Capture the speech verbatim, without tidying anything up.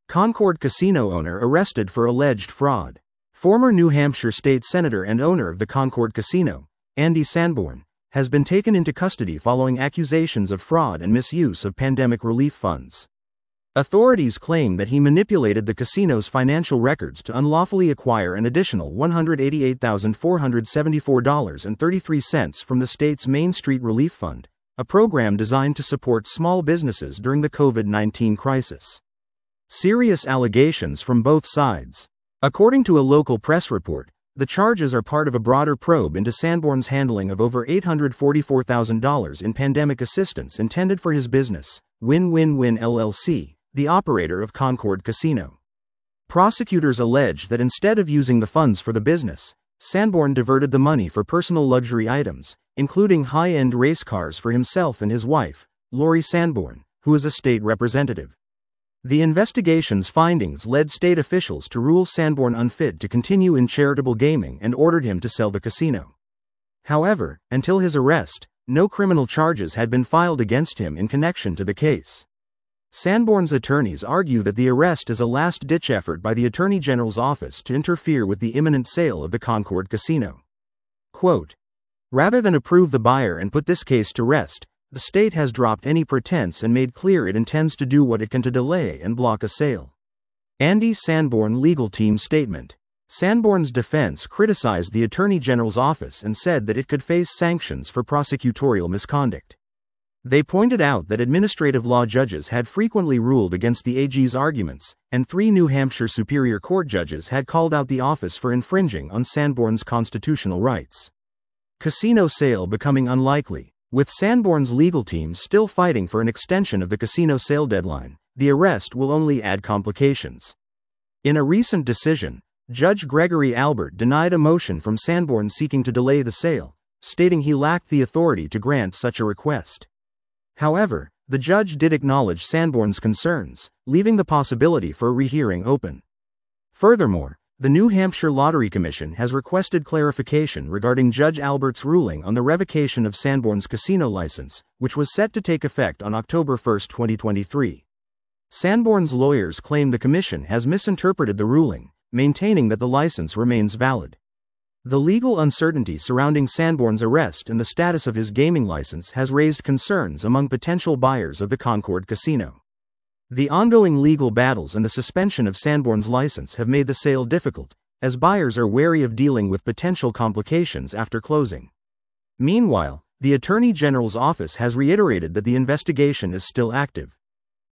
Concord Casino owner arrested for alleged fraud. Former New Hampshire state senator and owner of the Concord Casino, Andy Sanborn, has been taken into custody following accusations of fraud and misuse of pandemic relief funds. Authorities claim that he manipulated the casino's financial records to unlawfully acquire an additional one hundred eighty-eight thousand four hundred seventy-four dollars and thirty-three cents from the state's Main Street Relief Fund, a program designed to support small businesses during the COVID nineteen crisis. Serious allegations from both sides. According to a local press report, the charges are part of a broader probe into Sanborn's handling of over eight hundred forty-four thousand dollars in pandemic assistance intended for his business, Win Win Win L L C, the operator of Concord Casino. Prosecutors allege that instead of using the funds for the business, Sanborn diverted the money for personal luxury items, including high-end race cars for himself and his wife, Lori Sanborn, who is a state representative. The investigation's findings led state officials to rule Sanborn unfit to continue in charitable gaming and ordered him to sell the casino. However, until his arrest, no criminal charges had been filed against him in connection to the case. Sanborn's attorneys argue that the arrest is a last-ditch effort by the Attorney General's office to interfere with the imminent sale of the Concord Casino. Quote, "Rather than approve the buyer and put this case to rest, the state has dropped any pretense and made clear it intends to do what it can to delay and block a sale." Andy Sanborn legal team statement. Sanborn's defense criticized the Attorney General's office and said that it could face sanctions for prosecutorial misconduct. They pointed out that administrative law judges had frequently ruled against the A G's arguments, and three New Hampshire Superior Court judges had called out the office for infringing on Sanborn's constitutional rights. Casino sale becoming unlikely. With Sanborn's legal team still fighting for an extension of the casino sale deadline, the arrest will only add complications. In a recent decision, Judge Gregory Albert denied a motion from Sanborn seeking to delay the sale, stating he lacked the authority to grant such a request. However, the judge did acknowledge Sanborn's concerns, leaving the possibility for a rehearing open. Furthermore, the New Hampshire Lottery Commission has requested clarification regarding Judge Albert's ruling on the revocation of Sanborn's casino license, which was set to take effect on October first, twenty twenty-three. Sanborn's lawyers claim the commission has misinterpreted the ruling, maintaining that the license remains valid. The legal uncertainty surrounding Sanborn's arrest and the status of his gaming license has raised concerns among potential buyers of the Concord Casino. The ongoing legal battles and the suspension of Sanborn's license have made the sale difficult, as buyers are wary of dealing with potential complications after closing. Meanwhile, the Attorney General's office has reiterated that the investigation is still active.